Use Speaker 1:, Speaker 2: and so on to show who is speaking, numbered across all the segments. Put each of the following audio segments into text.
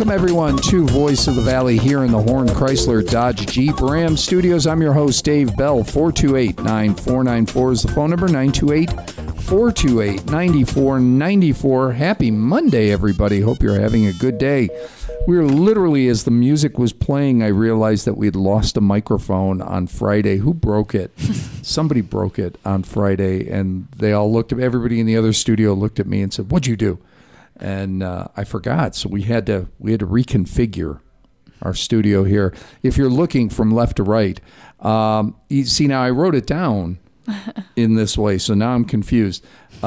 Speaker 1: Welcome, everyone, to Voice of the Valley here in the Horn Chrysler Dodge Jeep Ram Studios. I'm your host, Dave Bell. 428-9494 is the phone number, 928-428-9494. Happy Monday, everybody. Hope you're having a good day. We're literally, as the music was playing, I realized that we had lost a microphone on Friday. Who broke it? Somebody broke it on Friday, and they all looked at everybody in the other studio looked at me and said, "What'd you do?" And I forgot, so we had to reconfigure our studio here. If you're looking from left to right, you see now I wrote it down in this way, so now I'm confused.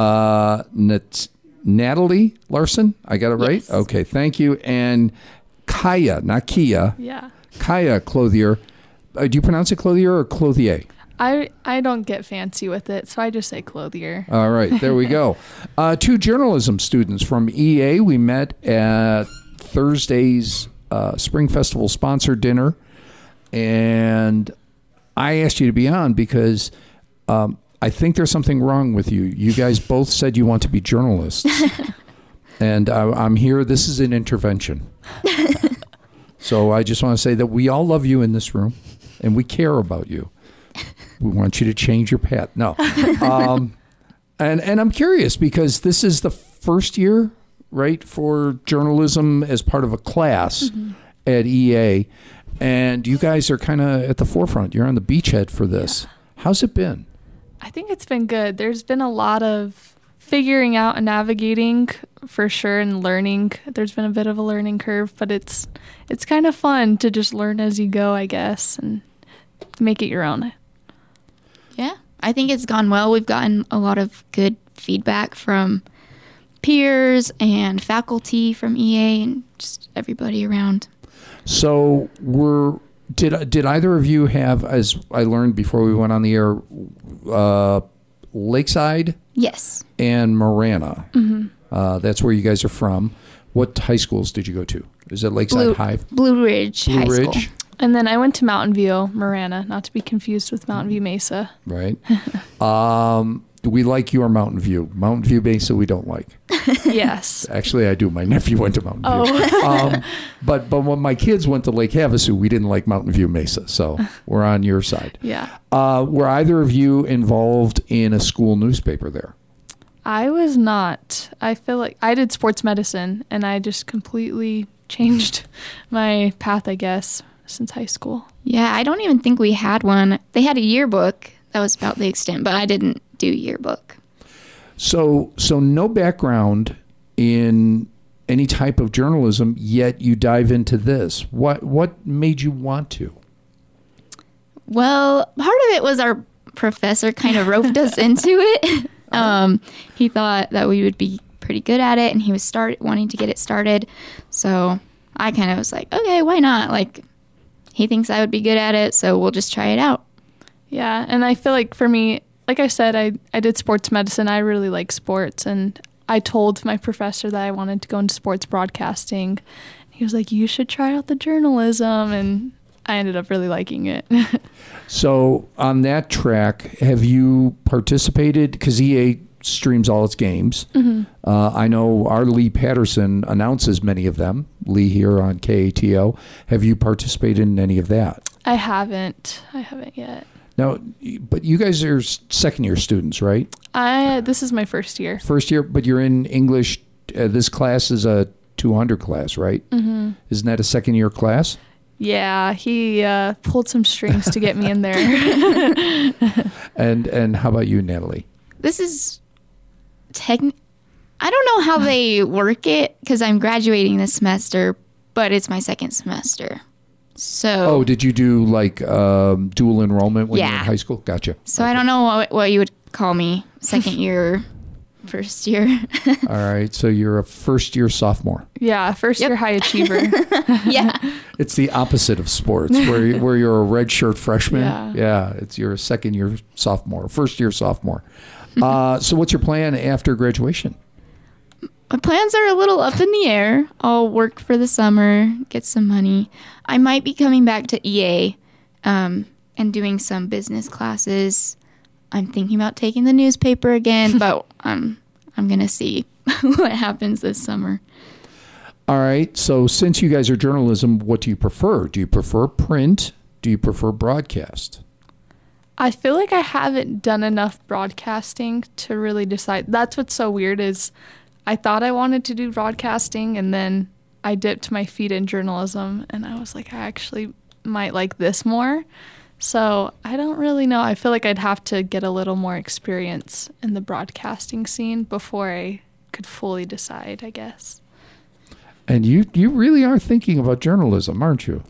Speaker 1: Natalie Larson, I got it right?
Speaker 2: Yes.
Speaker 1: Okay, thank you. And Kaya, not Kia.
Speaker 2: Yeah. Kaya
Speaker 1: Clothier. Do you pronounce it Clothier or Clothier?
Speaker 2: I don't get fancy with it, so I just say Clothier.
Speaker 1: All right, there we go. Two journalism students from EA. We met at Thursday's Spring Festival sponsored dinner, and I asked you to be on because I think there's something wrong with you. You guys both said you want to be journalists, and I'm here. This is an intervention. So I just want to say that we all love you in this room, and we care about you. We want you to change your path. No. And I'm curious because this is the first year, right, for journalism as part of a class at EA. And you guys are kind of at the forefront. You're on the beachhead for this. Yeah. How's it been?
Speaker 2: I think it's been good. There's been a lot of figuring out and navigating for sure, and learning. There's been a bit of a learning curve, but it's kind of fun to just learn as you go, I guess, and make it your own.
Speaker 3: Yeah, I think it's gone well. We've gotten a lot of good feedback from peers and faculty from EA and just everybody around.
Speaker 1: So did either of you have, as I learned before we went on the air, Lakeside?
Speaker 3: Yes.
Speaker 1: And Marana. Mm-hmm. That's where you guys are from. What high schools did you go to? Is it Lakeside High?
Speaker 3: Blue Ridge High School.
Speaker 2: And then I went to Mountain View, Marana, not to be confused with Mountain View Mesa.
Speaker 1: Right. We like your Mountain View. Mountain View Mesa we don't like.
Speaker 2: Yes.
Speaker 1: Actually, I do. My nephew went to Mountain View. But when my kids went to Lake Havasu, we didn't like Mountain View Mesa. So we're on your side.
Speaker 2: Yeah.
Speaker 1: Were either of you involved in a school newspaper there?
Speaker 2: I was not. I feel like I did sports medicine, and I just completely changed my path, I guess, since high school.
Speaker 3: Yeah, I don't even think we had one. They had a yearbook. That was about the extent, but I didn't do yearbook.
Speaker 1: So no background in any type of journalism, yet you dive into this. What made you want to?
Speaker 3: Well, part of it was our professor kind of roped us into it. He thought that we would be pretty good at it, and he was wanting to get it started. So I kind of was like, okay, why not? Like, he thinks I would be good at it, so we'll just try it out.
Speaker 2: Yeah, and I feel like for me, like I said, I did sports medicine. I really like sports, and I told my professor that I wanted to go into sports broadcasting. He was like, you should try out the journalism, and I ended up really liking it.
Speaker 1: So on that track, have you participated? Because EA streams all its games. Mm-hmm. I know our Lee Patterson announces many of them. Lee here on KATO. Have you participated in any of that?
Speaker 2: I haven't yet.
Speaker 1: Now, but you guys are second-year students, right?
Speaker 2: This is my first year.
Speaker 1: First year, but you're in English. This class is a 200 class, right? Mm-hmm. Isn't that a second-year class?
Speaker 2: Yeah, he pulled some strings to get me in there.
Speaker 1: And how about you, Natalie?
Speaker 3: This is I don't know how they work it because I'm graduating this semester, but it's my second semester. So.
Speaker 1: Oh, did you do like dual enrollment when you were in high school? Gotcha.
Speaker 3: So okay. I don't know what you would call me, second year, first year.
Speaker 1: All right, so you're a first year sophomore.
Speaker 2: Yeah, first year high achiever.
Speaker 3: Yeah.
Speaker 1: It's the opposite of sports, where you're a red shirt freshman. Yeah, you're a second year sophomore, first year sophomore. So what's your plan after graduation?
Speaker 3: My plans are a little up in the air. I'll work for the summer, get some money. I might be coming back to EA and doing some business classes. I'm thinking about taking the newspaper again, but I'm going to see what happens this summer.
Speaker 1: All right. So since you guys are journalism, what do you prefer? Do you prefer print? Do you prefer broadcast?
Speaker 2: I feel like I haven't done enough broadcasting to really decide. That's what's so weird is I thought I wanted to do broadcasting, and then I dipped my feet in journalism, and I was like, I actually might like this more. So I don't really know. I feel like I'd have to get a little more experience in the broadcasting scene before I could fully decide, I guess.
Speaker 1: And you really are thinking about journalism, aren't you?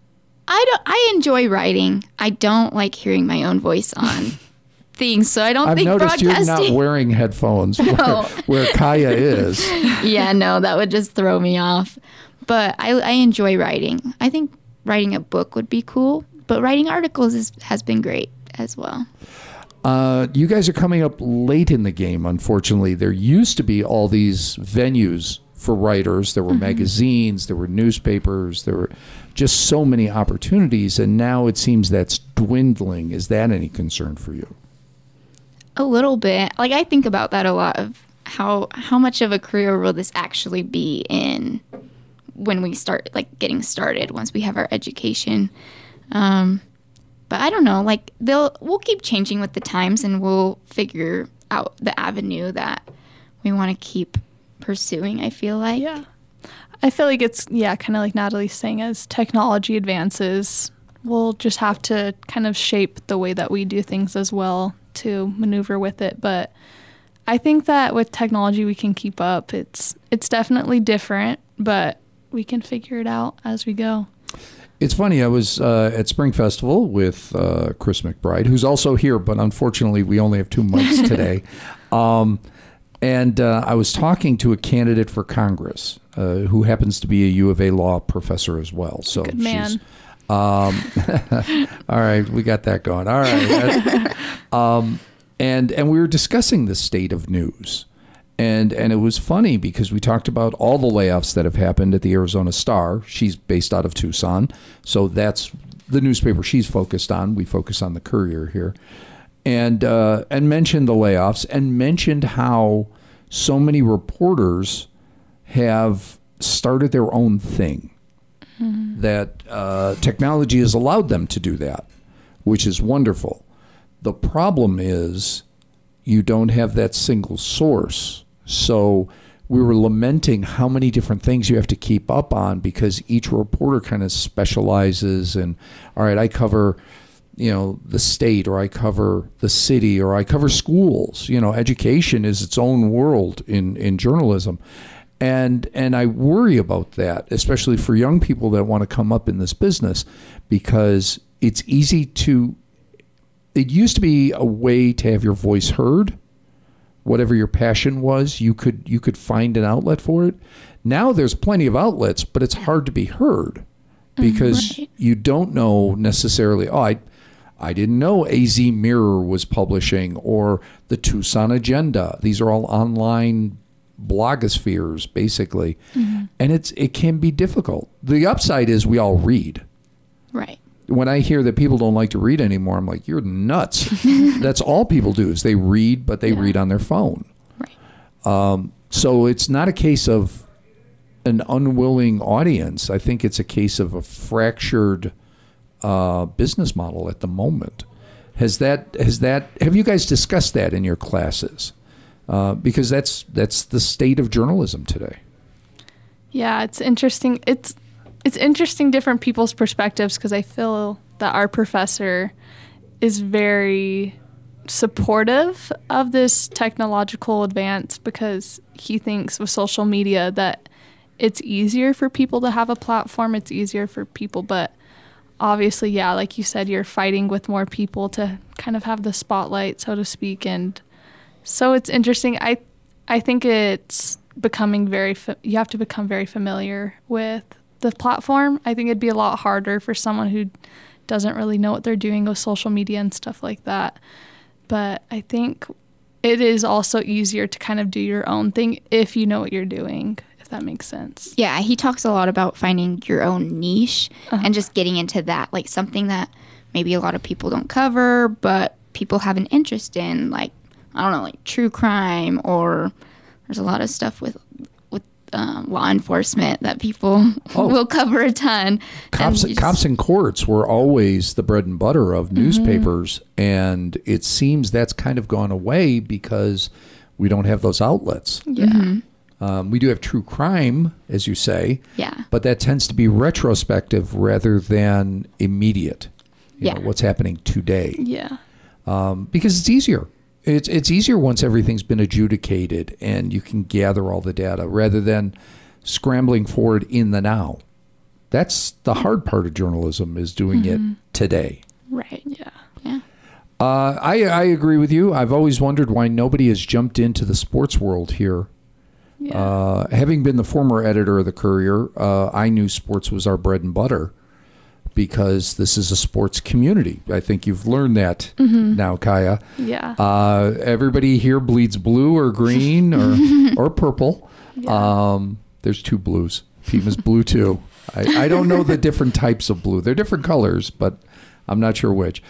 Speaker 3: I enjoy writing. I don't like hearing my own voice on things, so I don't
Speaker 1: I've
Speaker 3: think
Speaker 1: noticed
Speaker 3: broadcasting.
Speaker 1: you're not wearing headphones
Speaker 3: No.
Speaker 1: where Kaya is.
Speaker 3: Yeah, no, that would just throw me off. But I enjoy writing. I think writing a book would be cool, but writing articles has been great as well.
Speaker 1: You guys are coming up late in the game, unfortunately. There used to be all these venues for writers. There were magazines, there were newspapers, there were just so many opportunities, and now it seems that's dwindling. Is that any concern for you?
Speaker 3: A little bit. Like, I think about that a lot, of how much of a career will this actually be in when we start, like, getting started, once we have our education. But I don't know, like, we'll keep changing with the times, and we'll figure out the avenue that we want to keep pursuing, I feel like.
Speaker 2: Yeah. I feel like it's, kind of like Natalie's saying, as technology advances, we'll just have to kind of shape the way that we do things as well to maneuver with it. But I think that with technology, we can keep up. It's definitely different, but we can figure it out as we go.
Speaker 1: It's funny, I was at Spring Festival with Chris McBride, who's also here, but unfortunately we only have 2 mics today. And I was talking to a candidate for Congress who happens to be a U of A law professor as well. So
Speaker 2: Good man.
Speaker 1: all right, we got that going. All right. And we were discussing the state of news. And it was funny because we talked about all the layoffs that have happened at the Arizona Star. She's based out of Tucson, so that's the newspaper she's focused on. We focus on the Courier here. And mentioned the layoffs and mentioned how so many reporters have started their own thing. That technology has allowed them to do that, which is wonderful. The problem is you don't have that single source. So we were lamenting how many different things you have to keep up on because each reporter kind of specializes in, all right, I cover the state, or I cover the city, or I cover schools. Education is its own world in journalism. And I worry about that, especially for young people that want to come up in this business, because it's easy to, it used to be a way to have your voice heard. Whatever your passion was, you could find an outlet for it. Now there's plenty of outlets, but it's hard to be heard because you don't know necessarily, I didn't know AZ Mirror was publishing, or the Tucson Agenda. These are all online blogospheres, basically. And it can be difficult. The upside is we all read.
Speaker 3: Right.
Speaker 1: When I hear that people don't like to read anymore, I'm like, you're nuts. That's all people do is they read, but they read on their phone.
Speaker 3: Right.
Speaker 1: So it's not a case of an unwilling audience. I think it's a case of a fractured business model at the moment. Have you guys discussed that in your classes? Because that's the state of journalism today.
Speaker 2: Yeah, it's interesting. It's interesting different people's perspectives, because I feel that our professor is very supportive of this technological advance, because he thinks with social media that it's easier for people to have a platform. It's easier for people, but obviously, like you said, you're fighting with more people to kind of have the spotlight, so to speak. And so it's interesting. I think it's becoming you have to become very familiar with the platform. I think it'd be a lot harder for someone who doesn't really know what they're doing with social media and stuff like that. But I think it is also easier to kind of do your own thing if you know what you're doing, if that makes sense.
Speaker 3: Yeah, he talks a lot about finding your own niche and just getting into that, like something that maybe a lot of people don't cover, but people have an interest in, like, I don't know, like true crime, or there's a lot of stuff with law enforcement that people will cover a ton.
Speaker 1: Cops and courts were always the bread and butter of newspapers, and it seems that's kind of gone away because we don't have those outlets.
Speaker 2: Yeah.
Speaker 1: We do have true crime, as you say, but that tends to be retrospective rather than immediate. You know, what's happening today.
Speaker 2: Yeah.
Speaker 1: Because it's easier. It's easier once everything's been adjudicated and you can gather all the data rather than scrambling for it in the now. That's the hard part of journalism, is doing it today.
Speaker 3: Right.
Speaker 2: Yeah.
Speaker 3: Yeah.
Speaker 1: I agree with you. I've always wondered why nobody has jumped into the sports world here.
Speaker 2: Yeah.
Speaker 1: Having been the former editor of the Courier, I knew sports was our bread and butter because this is a sports community. I think you've learned that now, Kaya.
Speaker 2: Yeah.
Speaker 1: Everybody here bleeds blue or green or purple.
Speaker 2: Yeah.
Speaker 1: There's two blues. Pima's blue too. I don't know the different types of blue. They're different colors, but I'm not sure which.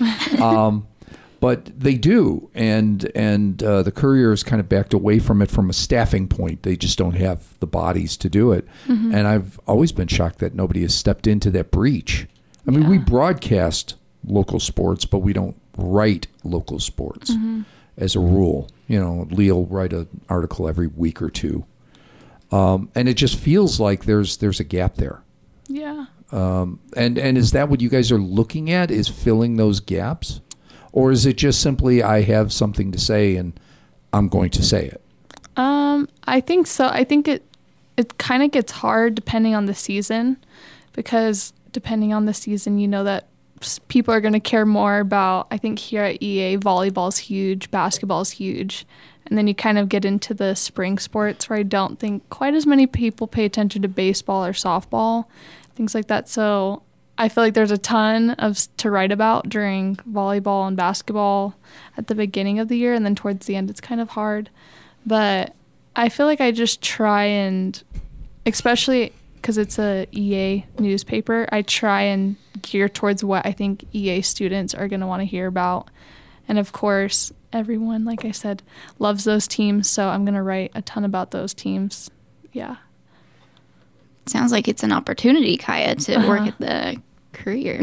Speaker 1: But they do, and the Courier has kind of backed away from it from a staffing point. They just don't have the bodies to do it. And I've always been shocked that nobody has stepped into that breach. I mean, we broadcast local sports, but we don't write local sports as a rule. You know, Lee will write an article every week or two. And it just feels like there's a gap there.
Speaker 2: Yeah.
Speaker 1: And is that what you guys are looking at, is filling those gaps? Or is it just simply, I have something to say and I'm going to say it?
Speaker 2: I think so. I think it kind of gets hard depending on the season, because depending on the season, you know that people are going to care more about, I think here at EA, volleyball's huge, basketball's huge. And then you kind of get into the spring sports where I don't think quite as many people pay attention to baseball or softball, things like that. So I feel like there's a ton to write about during volleyball and basketball at the beginning of the year, and then towards the end it's kind of hard. But I feel like I just try and, especially because it's a EA newspaper, I try and gear towards what I think EA students are going to want to hear about. And of course, everyone, like I said, loves those teams, so I'm going to write a ton about those teams. Yeah.
Speaker 3: Sounds like it's an opportunity, Kaya, to work at the Courier.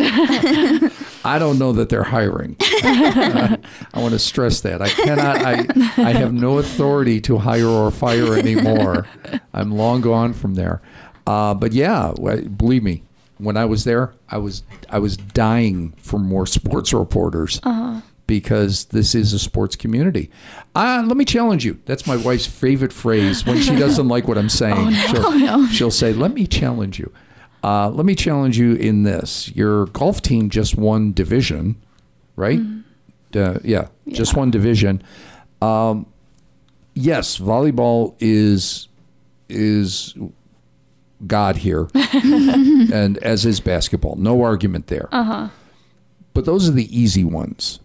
Speaker 1: I don't know that they're hiring. I want to stress that. I cannot, I have no authority to hire or fire anymore. I'm long gone from there. But yeah, believe me, when I was there, I was dying for more sports reporters. Because this is a sports community. Let me challenge you. That's my wife's favorite phrase when she doesn't like what I'm saying. She'll say, let me challenge you. Let me challenge you in this. Your golf team just won division, right? Just won division. Yes, volleyball is God here, and as is basketball. No argument there. But those are the easy ones.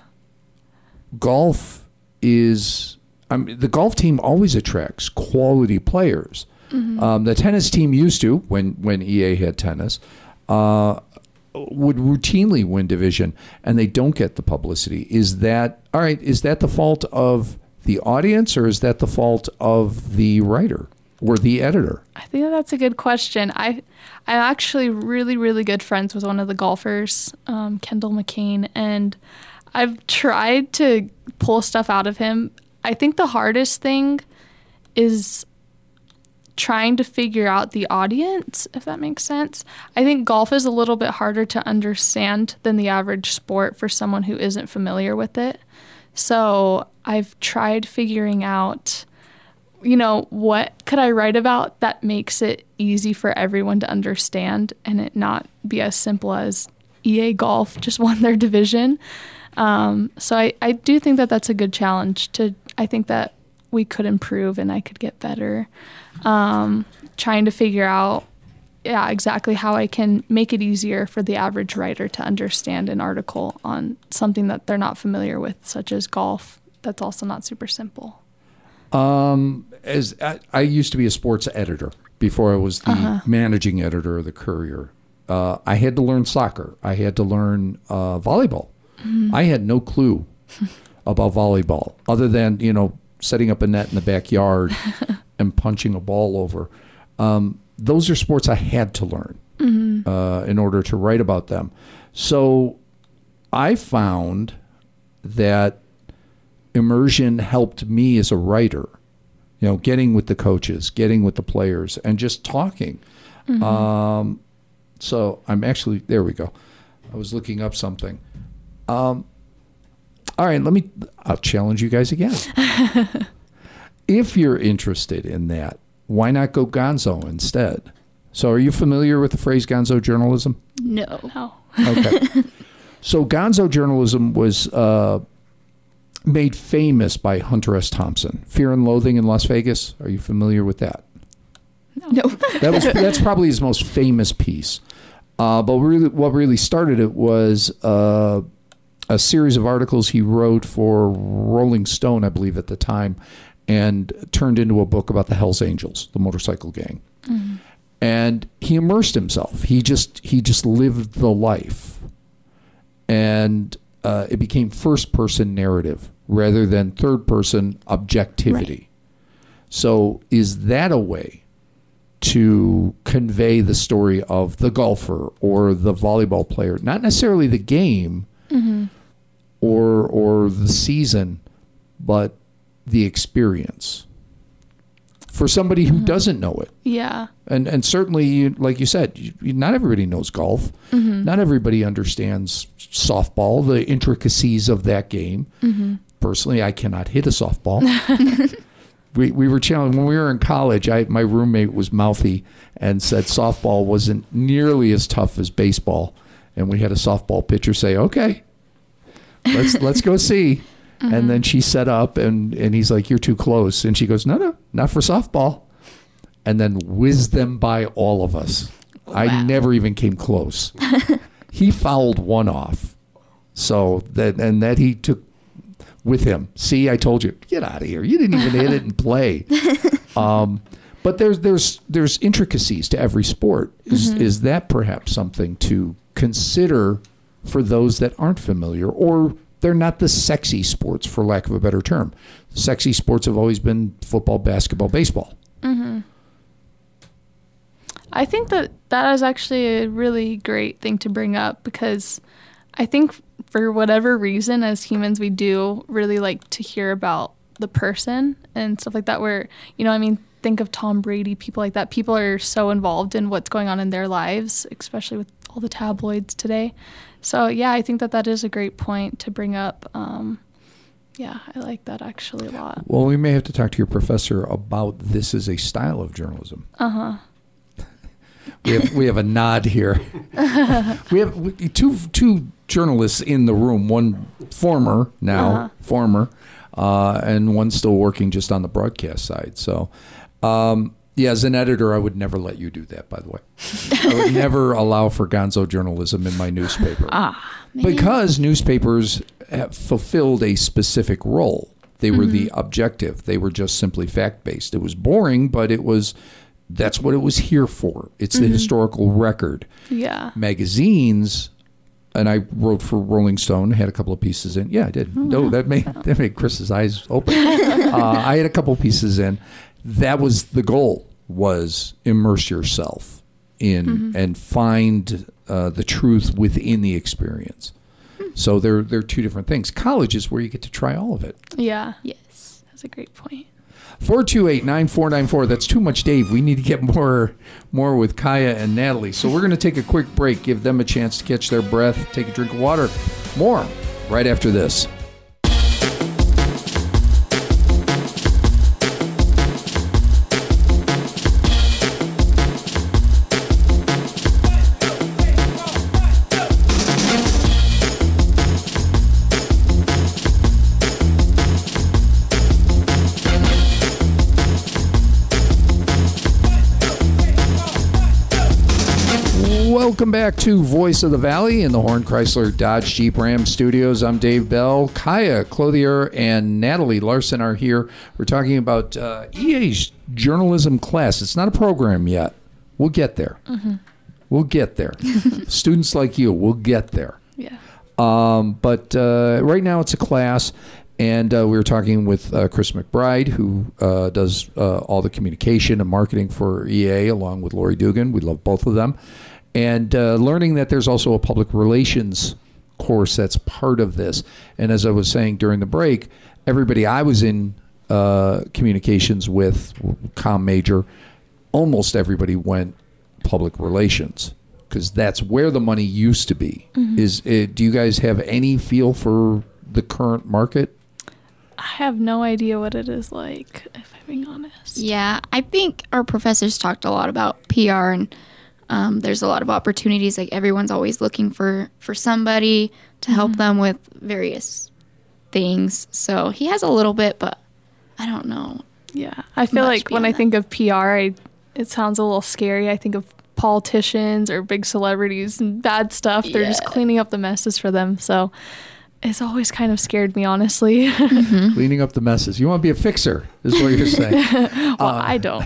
Speaker 1: Golf is, the golf team always attracts quality players. The tennis team used to, when EA had tennis, would routinely win division, and they don't get the publicity. Is that the fault of the audience, or is that the fault of the writer or the editor?
Speaker 2: I think that's a good question. I'm actually really, really good friends with one of the golfers, Kendall McCain, and I've tried to pull stuff out of him. I think the hardest thing is trying to figure out the audience, if that makes sense. I think golf is a little bit harder to understand than the average sport for someone who isn't familiar with it. So I've tried figuring out, what could I write about that makes it easy for everyone to understand and it not be as simple as EA Golf just won their division. So I do think that that's a good challenge. I think that we could improve and I could get better. Trying to figure out, exactly how I can make it easier for the average writer to understand an article on something that they're not familiar with, such as golf. That's also not super simple.
Speaker 1: As I used to be a sports editor before I was the managing editor of the Courier. I had to learn soccer. I had to learn volleyball. I had no clue about volleyball other than, setting up a net in the backyard and punching a ball over. Those are sports I had to learn in order to write about them. So I found that immersion helped me as a writer, getting with the coaches, getting with the players, and just talking. So I'm actually, there we go. I was looking up something. All right, I'll challenge you guys again. If you're interested in that, why not go gonzo instead? So are you familiar with the phrase gonzo journalism?
Speaker 3: No.
Speaker 1: Okay. So gonzo journalism was made famous by Hunter S. Thompson. Fear and Loathing in Las Vegas. Are you familiar with that?
Speaker 3: No.
Speaker 1: That's probably his most famous piece. But really, what really started it was a series of articles he wrote for Rolling Stone, I believe, at the time, and turned into a book about the Hells Angels, the motorcycle gang. And he immersed himself. He just lived the life. And it became first-person narrative rather than third-person objectivity. Right. So is that a way to convey the story of the golfer or the volleyball player? Not necessarily the game or the season, but the experience. For somebody who doesn't know it.
Speaker 2: Yeah.
Speaker 1: And certainly, like you said, not everybody knows golf. Not everybody understands softball, the intricacies of that game. Personally, I cannot hit a softball. We were challenged when we were in college. My roommate was mouthy and said softball wasn't nearly as tough as baseball. And we had a softball pitcher say, "Okay, let's go see." And then she set up, and he's like, "You're too close." And she goes, "No, not for softball." And then whizzed them by all of us. Wow. I never even came close. He fouled one off. So that he took with him. See, I told you, get out of here. You didn't even hit it and play. But there's intricacies to every sport. Is that perhaps something to consider for those that aren't familiar, or they're not the sexy sports, for lack of a better term? Sexy sports have always been football, basketball, baseball.
Speaker 2: I think that is actually a really great thing to bring up, because I think for whatever reason, as humans, we do really like to hear about the person and stuff like that, where, think of Tom Brady, people like that. People are so involved in what's going on in their lives, especially with all the tabloids today. So, yeah, I think that is a great point to bring up. Yeah, I like that actually a lot.
Speaker 1: Well, we may have to talk to your professor about this as a style of journalism. We have a nod here. We have two journalists in the room. One former, and one still working just on the broadcast side. So, as an editor, I would never let you do that, by the way. I would never allow for gonzo journalism in my newspaper. Because newspapers have fulfilled a specific role. They were the objective. They were just simply fact-based. It was boring, but that's what it was here for. It's the historical record. Yeah. Magazines, and I wrote for Rolling Stone, had a couple of pieces in. Yeah, I did. That made Chris's eyes open. I had a couple of pieces in. That was the goal, was immerse yourself in and find the truth within the experience. So they're two different things. College is where you get to try all of it.
Speaker 2: Yeah. Yes. That's a great point.
Speaker 1: 428-9494. That's too much, Dave. We need to get more with Kaya and Natalie. So we're going to take a quick break, give them a chance to catch their breath, take a drink of water. More right after this. Welcome back to Voice of the Valley in the Horn Chrysler Dodge Jeep Ram studios. I'm Dave Bell. Kaya Clothier and Natalie Larson are here. We're talking about EA's journalism class. It's not a program yet. We'll get there. We'll get there. Students like you, we'll get there.
Speaker 2: Yeah.
Speaker 1: But right now it's a class. And we were talking with Chris McBride, who does all the communication and marketing for EA, along with Lori Dugan. We love both of them. And learning that there's also a public relations course that's part of this. And as I was saying during the break, everybody I was in communications with, comm major, almost everybody went public relations, because that's where the money used to be. Mm-hmm. Do you guys have any feel for the current market?
Speaker 2: I have no idea what it is like, if I'm being honest.
Speaker 3: Yeah, I think our professors talked a lot about PR, and there's a lot of opportunities. Like, everyone's always looking for somebody to help them with various things. So he has a little bit, but I don't know.
Speaker 2: Yeah, I feel like when I think of PR, it sounds a little scary. I think of politicians or big celebrities and bad stuff. They're just cleaning up the messes for them. So it's always kind of scared me, honestly.
Speaker 3: Mm-hmm.
Speaker 1: Cleaning up the messes. You want to be a fixer, is what you're saying.
Speaker 2: Well, I don't.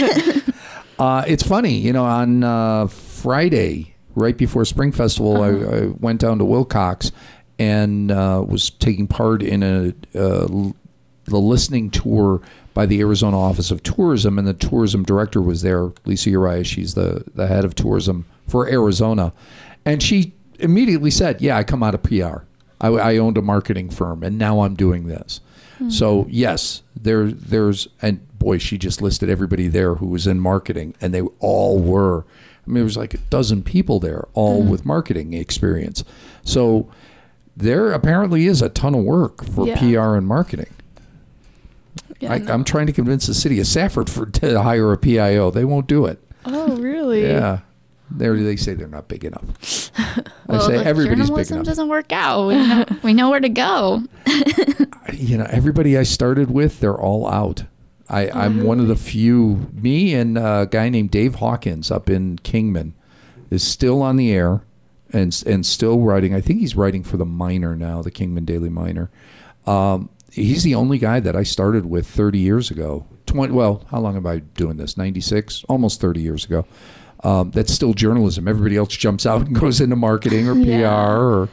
Speaker 1: It's funny, on Friday, right before Spring Festival, I went down to Wilcox and was taking part in the listening tour by the Arizona Office of Tourism, and the tourism director was there, Lisa Uriah. She's the head of tourism for Arizona. And she immediately said, yeah, I come out of PR. I owned a marketing firm, and now I'm doing this. Mm-hmm. So, yes, there's, and boy, she just listed everybody there who was in marketing, and they all were. I mean, there was like a dozen people there, all with marketing experience. So there apparently is a ton of work for PR and marketing. Yeah, I'm trying to convince the city of Safford to hire a PIO. They won't do it.
Speaker 2: Oh, really?
Speaker 1: Yeah. They say they're not big enough.
Speaker 3: Well,
Speaker 1: I say everybody's big
Speaker 3: journalism
Speaker 1: enough.
Speaker 3: Doesn't work out. We know where to go.
Speaker 1: Everybody I started with, they're all out. I'm one of the few. Me and a guy named Dave Hawkins up in Kingman is still on the air and still writing. I think he's writing for the Miner now, the Kingman Daily Miner. He's the only guy that I started with 30 years ago. How long am I doing this? 96? Almost 30 years ago. That's still journalism. Everybody else jumps out and goes into marketing or PR.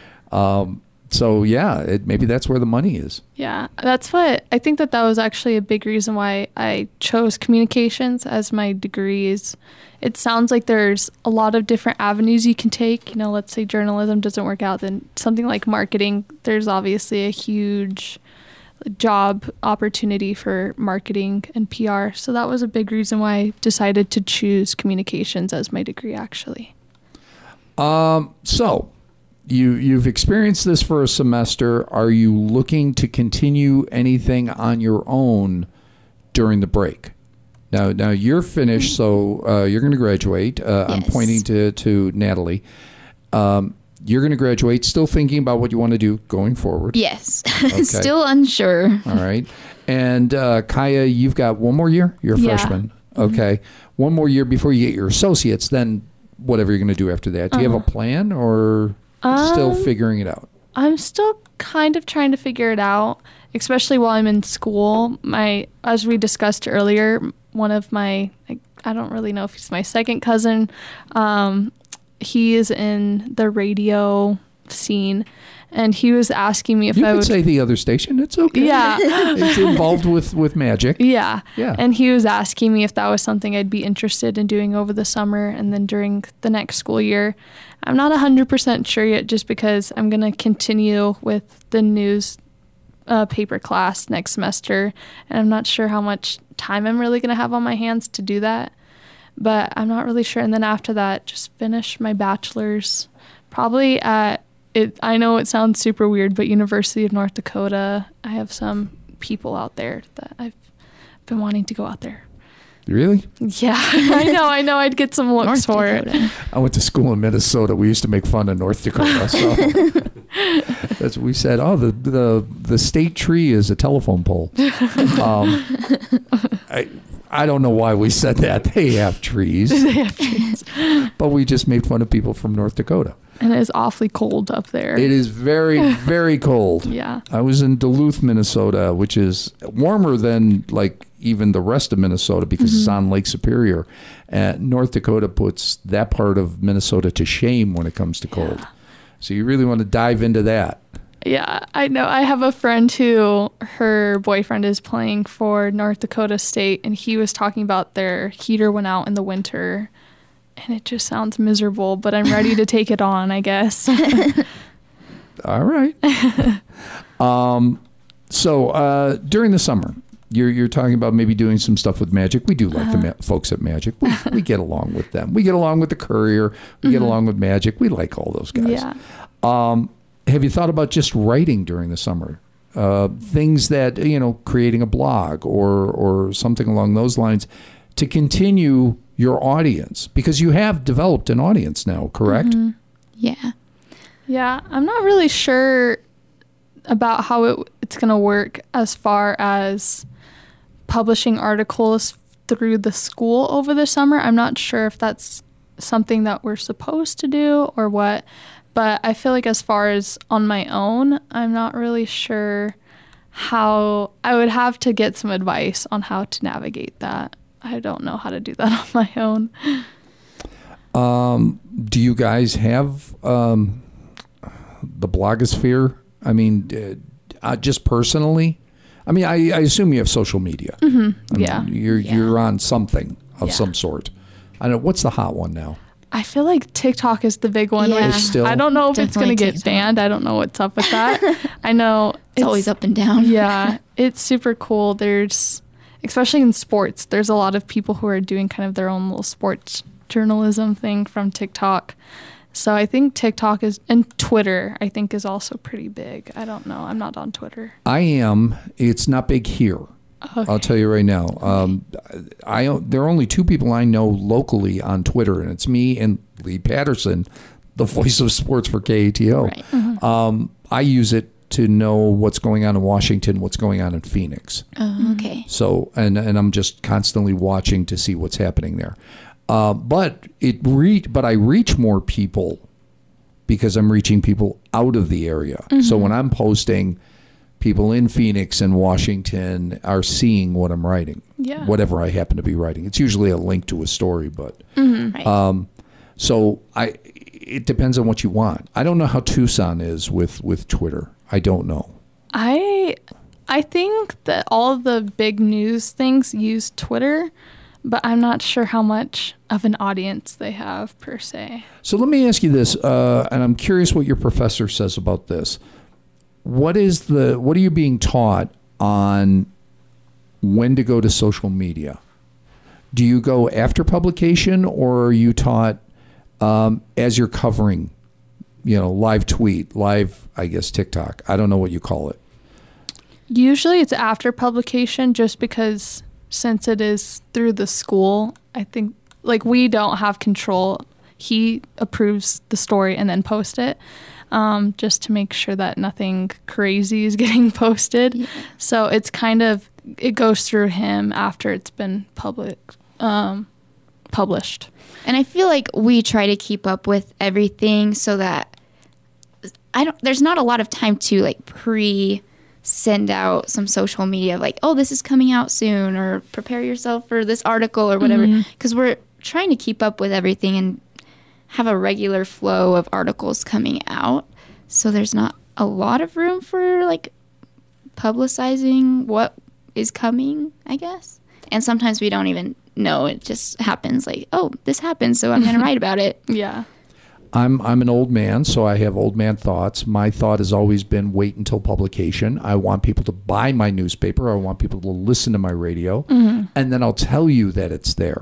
Speaker 1: Maybe that's where the money is.
Speaker 2: Yeah, that's what I think that was actually a big reason why I chose communications as my degrees. It sounds like there's a lot of different avenues you can take. Let's say journalism doesn't work out, then something like marketing, there's obviously a huge job opportunity for marketing and PR. So that was a big reason why I decided to choose communications as my degree, actually.
Speaker 1: So you've experienced this for a semester. Are you looking to continue anything on your own during the break? Now you're finished, so you're going to graduate. Yes. I'm pointing to Natalie. You're going to graduate, still thinking about what you want to do going forward.
Speaker 3: Yes.
Speaker 1: Okay.
Speaker 3: Still unsure.
Speaker 1: All right. And Kaya, you've got one more year? You're a freshman. Okay. One more year before you get your associates, then whatever you're going to do after that. Do you have a plan, or still figuring it out?
Speaker 2: I'm still kind of trying to figure it out, especially while I'm in school. As we discussed earlier, one of my, I don't really know if he's my second cousin, he is in the radio scene, and he was asking me if I would
Speaker 1: say the other station. It's okay.
Speaker 2: Yeah.
Speaker 1: It's involved with magic.
Speaker 2: Yeah.
Speaker 1: Yeah.
Speaker 2: And he was asking me if that was something I'd be interested in doing over the summer and then during the next school year. I'm not 100% sure yet, just because I'm going to continue with the news paper class next semester, and I'm not sure how much time I'm really going to have on my hands to do that. But I'm not really sure. And then after that, just finish my bachelor's, probably at it. I know it sounds super weird, but University of North Dakota. I have some people out there that I've been wanting to go out there.
Speaker 1: Really?
Speaker 2: Yeah, I know. I'd get some looks for it.
Speaker 1: I went to school in Minnesota. We used to make fun of North Dakota. So that's what we said. Oh, the state tree is a telephone pole. I don't know why we said that. They have trees.
Speaker 2: They have trees.
Speaker 1: But we just made fun of people from North Dakota.
Speaker 2: And it is awfully cold up there.
Speaker 1: It is very, very cold.
Speaker 2: Yeah.
Speaker 1: I was in Duluth, Minnesota, which is warmer than like even the rest of Minnesota because it's on Lake Superior. North Dakota puts that part of Minnesota to shame when it comes to cold. So you really want to dive into that.
Speaker 2: Yeah, I know. I have a friend who her boyfriend is playing for North Dakota State, and he was talking about their heater went out in the winter, and it just sounds miserable, but I'm ready to take it on, I guess.
Speaker 1: All right. So during the summer, you're talking about maybe doing some stuff with Magic. We do like the folks at Magic. We get along with them. We get along with the Courier. We get along with Magic. We like all those guys.
Speaker 2: Yeah.
Speaker 1: Have you thought about just writing during the summer? Things that, creating a blog or something along those lines to continue your audience? Because you have developed an audience now, correct?
Speaker 3: Mm-hmm. Yeah.
Speaker 2: Yeah, I'm not really sure about how it's going to work as far as publishing articles through the school over the summer. I'm not sure if that's something that we're supposed to do or what, but I feel like as far as on my own, I'm not really sure how. I would have to get some advice on how to navigate that. I don't know how to do that on my own.
Speaker 1: Do you guys have the blogosphere? I mean, just personally? I mean, I assume you have social media.
Speaker 2: Mm-hmm. Yeah.
Speaker 1: You're on something of
Speaker 2: Yeah.
Speaker 1: some sort. I don't know. What's the hot one now?
Speaker 2: I feel like TikTok is the big one.
Speaker 3: Yeah.
Speaker 2: Which
Speaker 1: It's still-
Speaker 2: I don't know if it's going to
Speaker 3: Definitely
Speaker 2: get
Speaker 3: TikTok.
Speaker 2: banned. I don't know what's up with that. I know
Speaker 3: It's always up and down.
Speaker 2: Yeah, it's super cool. There's, especially in sports, there's a lot of people who are doing kind of their own little sports journalism thing from TikTok. So I think TikTok is, and Twitter, I think, is also pretty big. I don't know. I'm not on Twitter.
Speaker 1: I am. It's not big here.
Speaker 2: Okay.
Speaker 1: I'll tell you right now. There are only two people I know locally on Twitter, and it's me and Lee Patterson, the voice of sports for KATO.
Speaker 3: Right.
Speaker 1: I use it to know what's going on in Washington, what's going on in Phoenix.
Speaker 3: Oh, okay.
Speaker 1: So, and I'm just constantly watching to see what's happening there. But I reach more people because I'm reaching people out of the area. So when I'm posting, people in Phoenix and Washington are seeing what I'm writing,
Speaker 2: Yeah.
Speaker 1: whatever I happen to be writing. It's usually a link to a story, but
Speaker 3: Right.
Speaker 1: so it depends on what you want. I don't know how Tucson is with Twitter. I don't know.
Speaker 2: I think that all of the big news things use Twitter, but I'm not sure how much of an audience they have per se.
Speaker 1: So let me ask you this, and I'm curious what your professor says about this. What are you being taught on when to go to social media? Do you go after publication, or are you taught as you're covering, live tweet, live, I guess, TikTok? I don't know what you call it.
Speaker 2: Usually it's after publication, just because since it is through the school, I think we don't have control. He approves the story and then posts it, just to make sure that nothing crazy is getting posted.
Speaker 3: Yeah.
Speaker 2: So it's it goes through him after it's been published.
Speaker 3: And I feel like we try to keep up with everything so that there's not a lot of time to send out some social media of oh, this is coming out soon, or prepare yourself for this article or whatever. Because we're trying to keep up with everything and have a regular flow of articles coming out. So there's not a lot of room for publicizing what is coming, I guess. And sometimes we don't even know. It just happens oh, this happened, so I'm going to write about it.
Speaker 2: Yeah.
Speaker 1: I'm an old man, so I have old man thoughts. My thought has always been wait until publication. I want people to buy my newspaper. I want people to listen to my radio, and then I'll tell you that it's there.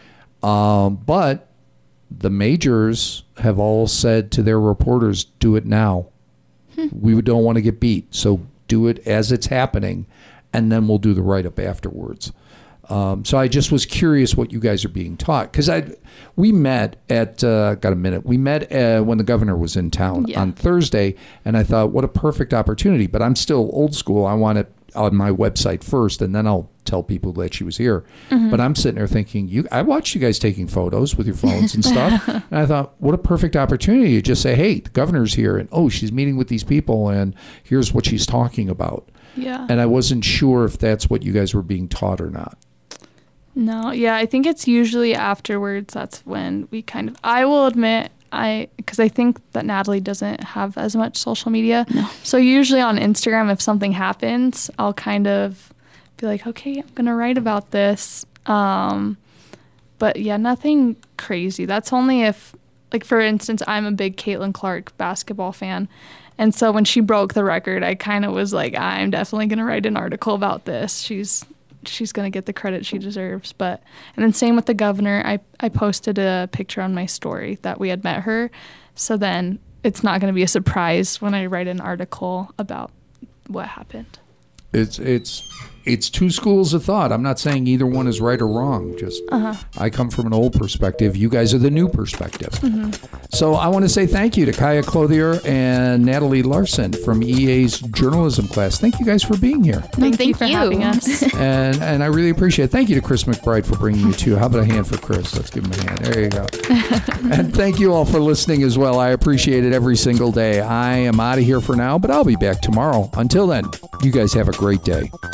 Speaker 1: But the majors have all said to their reporters, do it now. We don't want to get beat, so do it as it's happening, and then we'll do the write-up afterwards. So I just was curious what you guys are being taught, because we met at We met when the governor was in town on Thursday, and I thought, what a perfect opportunity. But I'm still old school. I want it on my website first, and then I'll tell people that she was here. But I'm sitting there thinking, I watched you guys taking photos with your phones and stuff, and I thought, what a perfect opportunity to just say, hey, the governor's here, and she's meeting with these people, and here's what she's talking about.
Speaker 2: Yeah.
Speaker 1: And I wasn't sure if that's what you guys were being taught or not.
Speaker 2: No, yeah, I think it's usually afterwards. That's when we I will admit, because I think that Natalie doesn't have as much social media. No. So usually on Instagram, if something happens, I'll kind of be like, okay, I'm going to write about this. But yeah, nothing crazy. That's only if, like, for instance, I'm a big Caitlin Clark basketball fan. And so when she broke the record, I kind of was like, I'm definitely going to write an article about this. She's going to get the credit she deserves. And then same with the governor. I posted a picture on my story that we had met her. So then it's not going to be a surprise when I write an article about what happened.
Speaker 1: It's two schools of thought. I'm not saying either one is right or wrong. Just I come from an old perspective. You guys are the new perspective. Mm-hmm. So I want to say thank you to Kaya Clothier and Natalie Larson from EA's journalism class. Thank you guys for being here.
Speaker 2: Thank you for having us.
Speaker 1: And I really appreciate it. Thank you to Chris McBride for bringing you two. How about a hand for Chris? Let's give him a hand. There you go. And thank you all for listening as well. I appreciate it every single day. I am out of here for now, but I'll be back tomorrow. Until then, you guys have a great day.